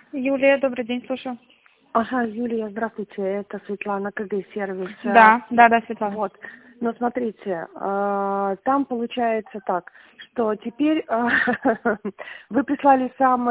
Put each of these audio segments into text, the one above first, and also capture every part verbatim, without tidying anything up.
Юлия, добрый день, слушаю. Ага, Юлия, здравствуйте, это Светлана, КГ-сервис. Да, да, да, Светлана. Вот. Но смотрите, э, там получается так, что теперь э, вы прислали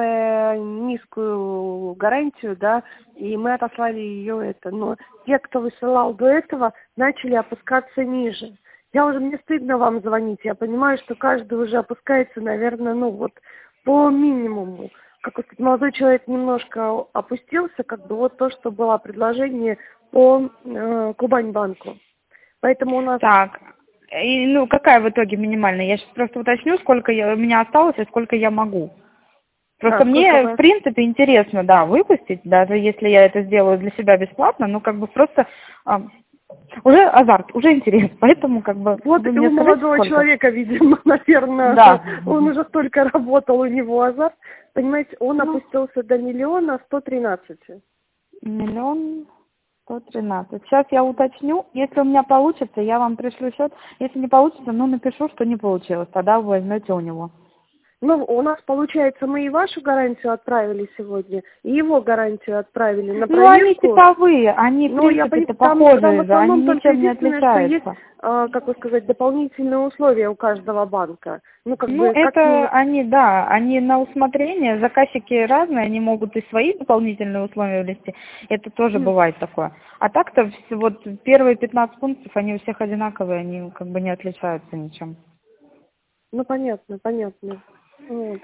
самую низкую гарантию, да, и мы отослали ее это. Но те, кто высылал до этого, начали опускаться ниже. Я уже, мне стыдно вам звонить, я понимаю, что каждый уже опускается, наверное, ну вот по минимуму. Как вот молодой человек немножко опустился, как бы вот то, что было предложение по э, Кубань-банку. Поэтому у нас... Так, и, ну какая в итоге минимальная? Я сейчас просто уточню, сколько я, у меня осталось и сколько я могу. Просто А, сколько мне, вы... в принципе, интересно, да, выпустить, даже если я это сделаю для себя бесплатно, ну как бы просто а, уже азарт, уже интерес, поэтому как бы Вот вы и мне у скажите, молодого сколько? человека, видимо, наверное, Да. он уже столько работал, у него азарт. Понимаете, он Ну, опустился до миллиона сто тринадцати. миллион сто тринадцать. Сейчас я уточню. Если у меня получится, я вам пришлю счет. Если не получится, ну напишу, что не получилось. Тогда вы возьмете у него. Ну, у нас, получается, мы и вашу гарантию отправили сегодня, и его гарантию отправили на Ну, они проверку. типовые, они, в Ну, я принципе-то, понимаю, там, там в похожие же, они основном только ничем не единственное, что есть, отличаются. э, как вы сказать, дополнительные условия у каждого банка. Ну, как Ну, бы, как это ни... они, да, они на усмотрение, заказчики разные, они могут и свои дополнительные условия ввести, это тоже бывает такое. А так-то вс- вот первые пятнадцать пунктов, они у всех одинаковые, они как бы не отличаются ничем. Ну, понятно, понятно. Вот.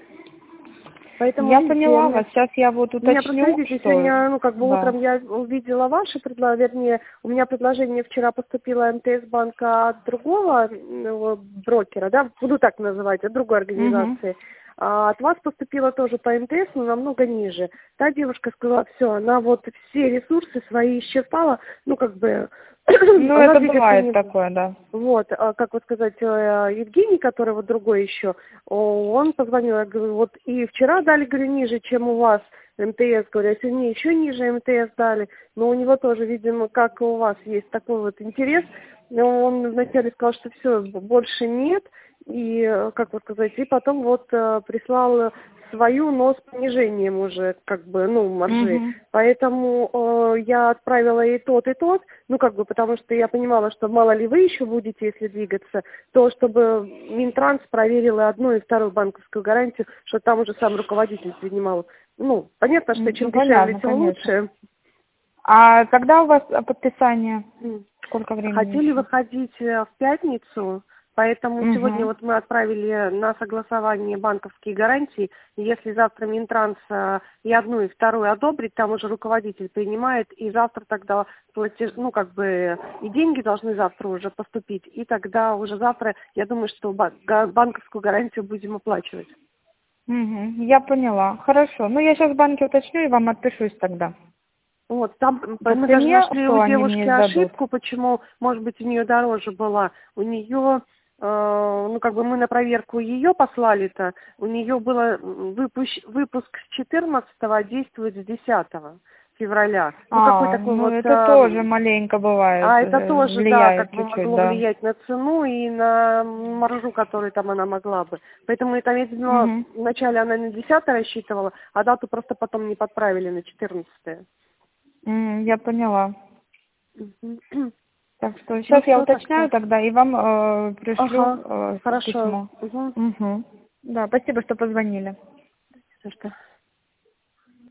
Поэтому, Я видите, я поняла мне... вас, сейчас я вот У меня просто, уточню, видите, что, сегодня, ну, как бы да. утром я увидела ваше предложение, вернее, у меня предложение вчера поступило МТС банка от другого ну, брокера, да, буду так называть, от другой Угу. организации. А от вас поступило тоже по МТС, но намного ниже. Та девушка сказала, все, она вот все ресурсы свои исчерпала, ну, как бы, Ну, она это двигаться бывает не... такое, да. Вот, а, как вот сказать, э, Евгений, который вот другой еще, о, он позвонил, я говорю, вот и вчера дали, говорю, ниже, чем у вас МТС, говорю, а сегодня еще ниже МТС дали, но у него тоже, видимо, как и у вас, есть такой вот интерес, но он вначале сказал, что все, больше нет, и, э, как вот сказать, и потом вот э, прислал свою, но с понижением уже, как бы, ну, маржи. Угу. Поэтому э, я отправила и тот, и тот, ну, как бы, потому что я понимала, что мало ли вы еще будете, если двигаться, то, чтобы Минтранс проверил и одну, и вторую банковскую гарантию, что там уже сам руководитель принимал. Ну, понятно, что чем Ну, дешевле, понятно, тем конечно. лучше. А когда у вас э, подписание? М. Сколько времени Хотели еще? выходить э, в пятницу, поэтому сегодня Угу. вот мы отправили на согласование банковские гарантии. И если завтра Минтранс э, и одну, и вторую одобрит, там уже руководитель принимает, и завтра тогда платеж, ну как бы и деньги должны завтра уже поступить, и тогда уже завтра, я думаю, что ба- га- банковскую гарантию будем оплачивать. Угу. Я поняла. Хорошо. Ну, я сейчас в банке уточню и вам отпишусь тогда. Вот, там м, По мы даже цене, нашли у что они девушки мне сдадут. ошибку, почему, может быть, у нее дороже была. У нее, э, ну, как бы мы на проверку ее послали-то, у нее было м, выпущ- выпуск с четырнадцатого, а действует с десятого февраля. Ну, какой А, такой ну вот... это тоже э, маленько бывает, а это э, тоже, да, влияет как бы чуть-чуть, могло да. влиять на цену и на маржу, которую там она могла бы. Поэтому это, я видимо, Угу. вначале она на десятое рассчитывала, а дату просто потом не подправили на четырнадцатое. Я поняла. Мгм. Так что Ну сейчас я все уточняю тогда. тогда и вам э, пришлю Ага, э, хорошо. письмо. Угу. Угу. Да, спасибо, что позвонили. За что?